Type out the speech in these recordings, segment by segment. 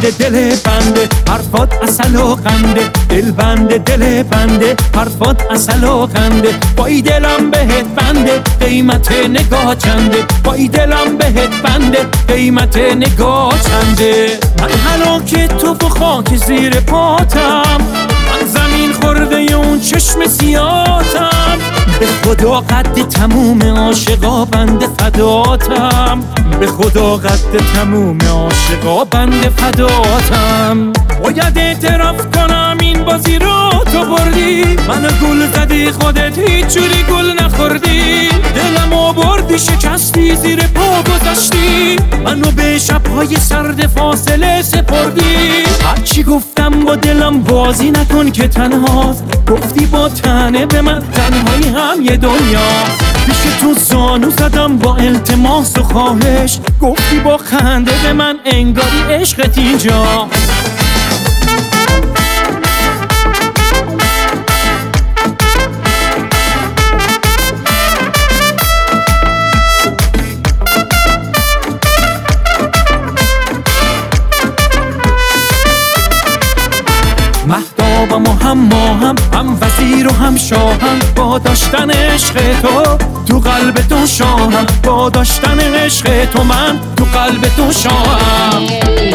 بنده دل بنده حرفات اصل و خنده، دل بنده دل بنده حرفات اصل و خنده. وای دلم بهت بنده قیمت نگاه چنده، وای دلم بهت بنده قیمت نگاه چنده. من هلاک تو و خاک زیر پاتم، من زمین خورده اون چشم سیاتم. به خدا قد تموم عاشقا بنده فداتم، به خدا قد تموم عاشقا بنده فداتم. باید اعتراف کنم این بازی رو تو بردی، منو گل زدی خودت هیچ جوری گل نخوردی. دلمو بردی شکستی زیر پا گذاشتی، منو به شبهای سرد فاصله سپردی. هرچی گفتم با دلم بازی نکن که تنهاست، گفتی با تنه به من تنهایی هم یه دنیا. پیش تو زانو زدم با التماس و خواهش، گفتی با خنده به من انگاری عشقت اینجا. مهتابم و هم ماهم، هم وزیر و هم شاهم، با داشتن عشق تو قلب تو شاهم، با داشتن عشق تو من تو قلب تو شاهم.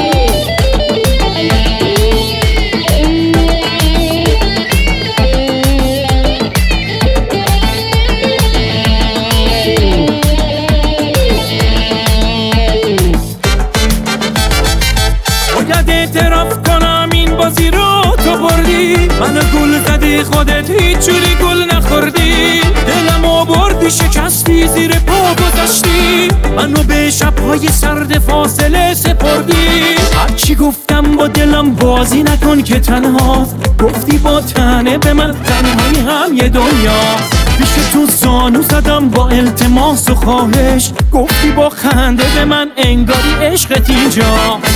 باید اعتراف کنم این بازی رو تو بردی، منو گل زدی خودت هیچ جوری گل نخوردی. دلمو بردی شکستی زیر پا گذاشتی، منو به شبهای سرد فاصله سپردی. هرچی گفتم با دلم بازی نکن که تنهاست، گفتی با تنه به من تنهایی هم یه دنیا. پیش تو زانو زدم با التماس و خواهش، گفتی با خنده به من انگاری عشقت اینجا.